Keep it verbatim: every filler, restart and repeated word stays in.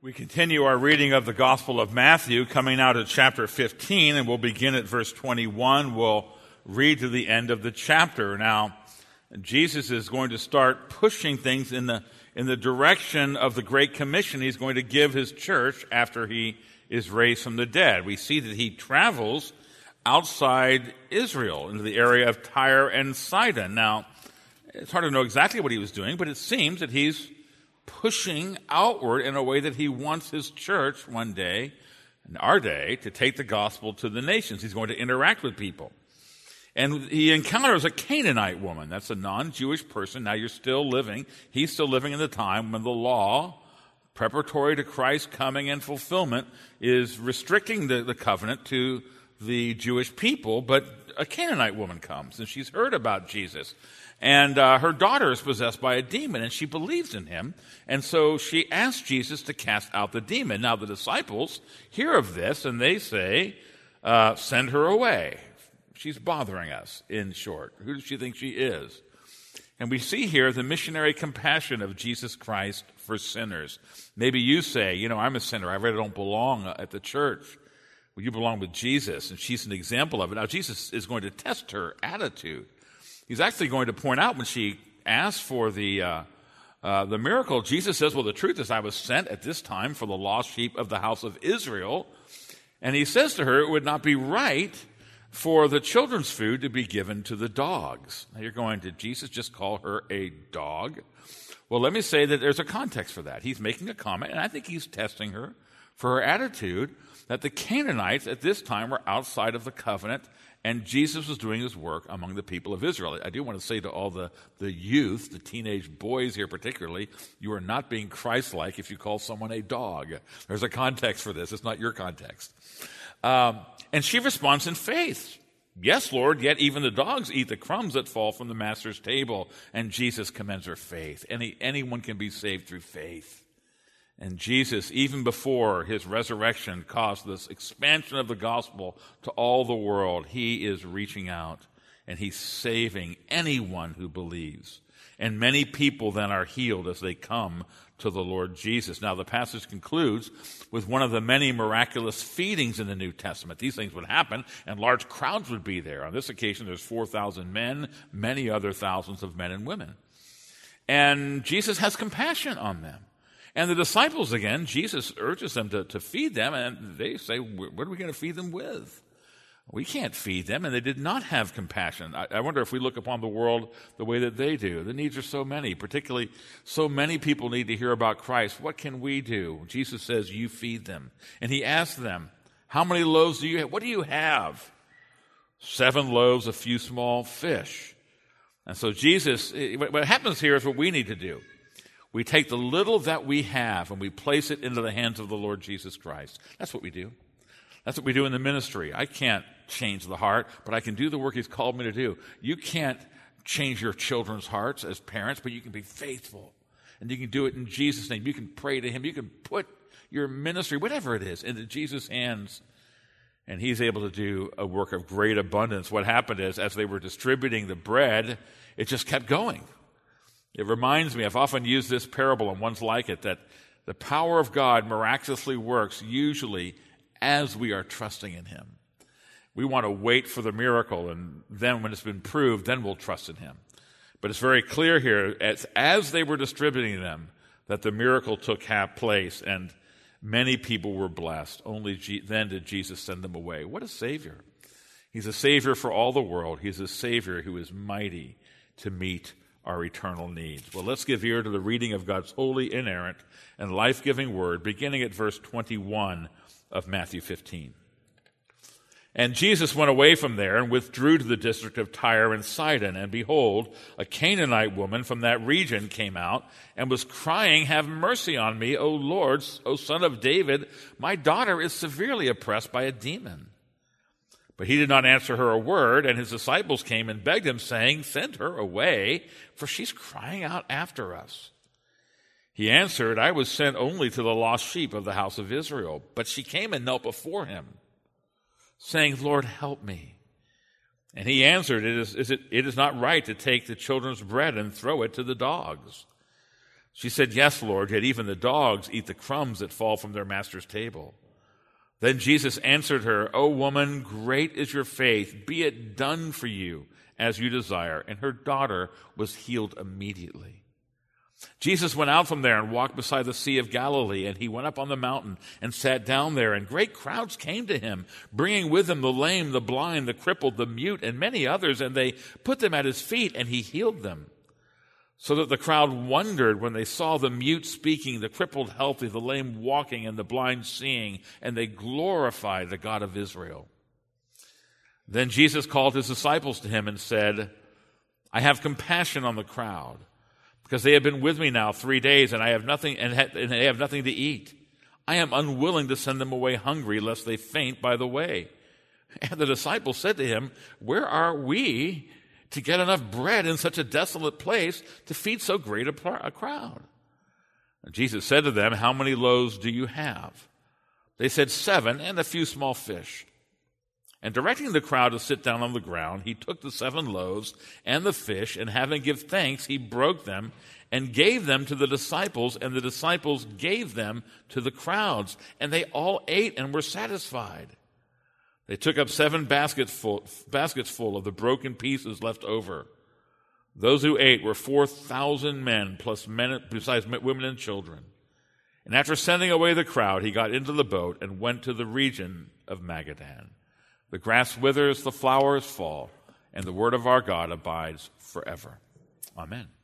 We continue our reading of the Gospel of Matthew, coming out of chapter fifteen, and we'll begin at verse twenty-one. We'll read to the end of the chapter. Now, Jesus is going to start pushing things in the in the direction of the Great Commission he's going to give his church after he is raised from the dead. We see that he travels outside Israel into the area of Tyre and Sidon. Now, it's hard to know exactly what he was doing, but it seems that he's pushing outward in a way that he wants his church one day, in our day, to take the gospel to the nations. He's going to interact with people. And he encounters a Canaanite woman. That's a non-Jewish person. Now you're still living. He's still living in the time when the law, preparatory to Christ's coming and fulfillment, is restricting the, the covenant to the Jewish people. But a Canaanite woman comes, and she's heard about Jesus. And uh, her daughter is possessed by a demon, and she believes in him. And so she asks Jesus to cast out the demon. Now the disciples hear of this, and they say, uh, send her away. She's bothering us, in short. Who does she think she is? And we see here the missionary compassion of Jesus Christ for sinners. Maybe you say, you know, I'm a sinner. I really don't belong at the church. Well, you belong with Jesus, and she's an example of it. Now Jesus is going to test her attitude. He's actually going to point out when she asks for the uh, uh, the miracle, Jesus says, well, the truth is I was sent at this time for the lost sheep of the house of Israel. And he says to her, it would not be right for the children's food to be given to the dogs. Now you're going, did Jesus just call her a dog? Well, let me say that there's a context for that. He's making a comment, and I think he's testing her for her attitude that the Canaanites at this time were outside of the covenant, and Jesus was doing his work among the people of Israel. I do want to say to all the, the youth, the teenage boys here particularly, you are not being Christ-like if you call someone a dog. There's a context for this. It's not your context. Um, and she responds in faith. Yes, Lord, yet even the dogs eat the crumbs that fall from the master's table. And Jesus commends her faith. Any, anyone can be saved through faith. And Jesus, even before his resurrection, caused this expansion of the gospel to all the world. He is reaching out, and he's saving anyone who believes. And many people then are healed as they come to the Lord Jesus. Now, the passage concludes with one of the many miraculous feedings in the New Testament. These things would happen, and large crowds would be there. On this occasion, there's four thousand men, many other thousands of men and women. And Jesus has compassion on them. And the disciples, again, Jesus urges them to, to feed them, and they say, what are we going to feed them with? We can't feed them, and they did not have compassion. I, I wonder if we look upon the world the way that they do. The needs are so many, particularly so many people need to hear about Christ. What can we do? Jesus says, you feed them. And he asks them, how many loaves do you have? What do you have? Seven loaves, a few small fish. And so Jesus, what happens here is what we need to do. We take the little that we have and we place it into the hands of the Lord Jesus Christ. That's what we do. That's what we do in the ministry. I can't change the heart, but I can do the work he's called me to do. You can't change your children's hearts as parents, but you can be faithful. And you can do it in Jesus' name. You can pray to him. You can put your ministry, whatever it is, into Jesus' hands. And he's able to do a work of great abundance. What happened is, as they were distributing the bread, it just kept going. It reminds me, I've often used this parable, and ones like it, that the power of God miraculously works usually as we are trusting in him. We want to wait for the miracle, and then when it's been proved, then we'll trust in him. But it's very clear here, as, as they were distributing them, that the miracle took half place, and many people were blessed. Only G- then did Jesus send them away. What a Savior. He's a Savior for all the world. He's a Savior who is mighty to meet our eternal needs. Well, let's give ear to the reading of God's holy, inerrant, and life-giving word, beginning at verse twenty-one of Matthew fifteen. And Jesus went away from there and withdrew to the district of Tyre and Sidon. And behold, a Canaanite woman from that region came out and was crying, have mercy on me, O Lord, O Son of David. My daughter is severely oppressed by a demon. But he did not answer her a word, and his disciples came and begged him, saying, send her away, for she's crying out after us. He answered, I was sent only to the lost sheep of the house of Israel. But she came and knelt before him, saying, Lord, help me. And he answered, it is, is it, it is not right to take the children's bread and throw it to the dogs. She said, "Yes, Lord, yet even the dogs eat the crumbs that fall from their master's table." Then Jesus answered her, "O woman, great is your faith. Be it done for you as you desire." And her daughter was healed immediately. Jesus went out from there and walked beside the Sea of Galilee, and he went up on the mountain and sat down there, and great crowds came to him, bringing with them the lame, the blind, the crippled, the mute, and many others, and they put them at his feet, and he healed them. So that the crowd wondered when they saw the mute speaking, the crippled healthy, the lame walking, and the blind seeing, and they glorified the God of Israel. Then Jesus called his disciples to him and said, "I have compassion on the crowd, because they have been with me now three days, and I have nothing, and, ha- and they have nothing to eat. I am unwilling to send them away hungry, lest they faint by the way." And the disciples said to him, "Where are we to get enough bread in such a desolate place to feed so great a, pr- a crowd?" And Jesus said to them, "How many loaves do you have?" They said, "Seven, and a few small fish." And directing the crowd to sit down on the ground, he took the seven loaves and the fish, and having given thanks, he broke them and gave them to the disciples, and the disciples gave them to the crowds. And they all ate and were satisfied. They took up seven baskets full, baskets full of the broken pieces left over. Those who ate were four thousand men, plus men, besides women and children. And after sending away the crowd, he got into the boat and went to the region of Magadan. The grass withers, the flowers fall, and the word of our God abides forever. Amen.